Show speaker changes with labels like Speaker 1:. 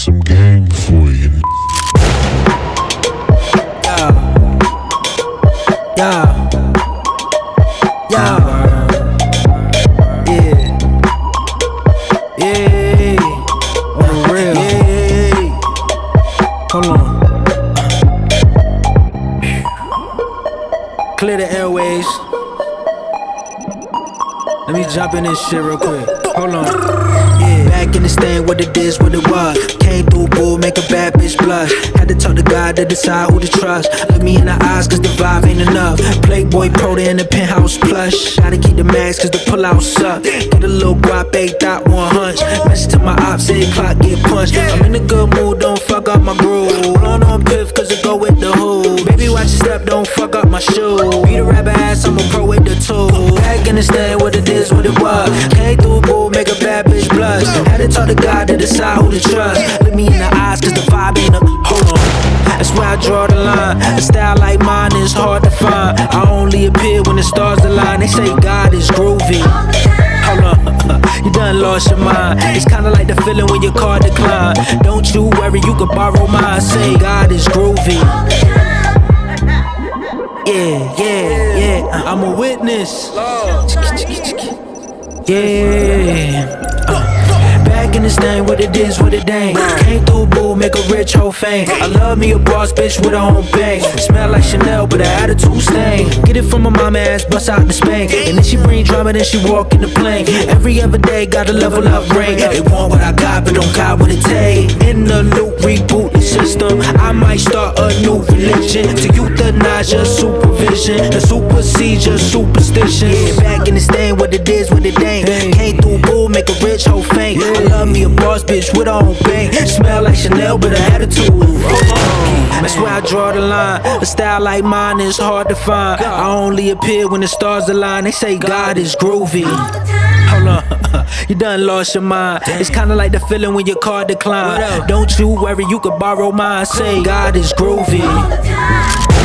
Speaker 1: some game for you.
Speaker 2: Yeah. On the real. Hold on. Clear the airways. Let me jump in this shit real quick. Hold on. Back in the stand, what it is, what it was. Came through, bull, make a bad bitch blush. Had to talk to God to decide who to trust. Look me in the eyes, cause the vibe ain't enough. Playboy Proda in the penthouse plush. Gotta keep the max, cause the pullout suck. Get a little guap, 8.1 hunch. Message to my ops, 8 o'clock, get punched. I'm in a good mood, don't fuck up my groove. Blowing on piff, cause it go with the who. Baby, watch your step, don't fuck up my shoe. Beat a rapper ass, I'm a pro with the tool. Back in the stand, what it is, what it was. Came through, bull, make a bad bitch blush. Had to talk to God to decide who to trust. Look me in the eyes, cause the vibe ain't a hold on. That's where I draw the line. A style like mine is hard to find. I only appear when the stars align. They say God is groovy. Hold on, you done lost your mind. It's kinda like the feeling when your car decline. Don't you worry, you can borrow mine. Say God is groovy. Yeah, I'm a witness. Yeah. Back in this thing, what it is, what it ain't. Came through, boo, make a rich whole fame. I love me a boss bitch with her own bang. Smell like Chanel, but her attitude stain. Get it from my mama ass, bust out the spank. And then she bring drama, then she walk in the plane. Every other day, gotta level up rank. They want what I got, but don't got what it take. In the loop, reboot the system. I might start a new religion. To euthanize your supervision. To supersede your superstition. Yeah, back in this thing, what it is, what it ain't. Came through, boo, make a rich whole fame. I love me a boss bitch with her own bang. Smell like Chanel, but her attitude. That's where I draw the line. A style like mine is hard to find. I only appear when the stars align. They say God is groovy. Hold on, you done lost your mind. It's kinda like the feeling when your car decline. Don't you worry, you can borrow mine. Say God is groovy.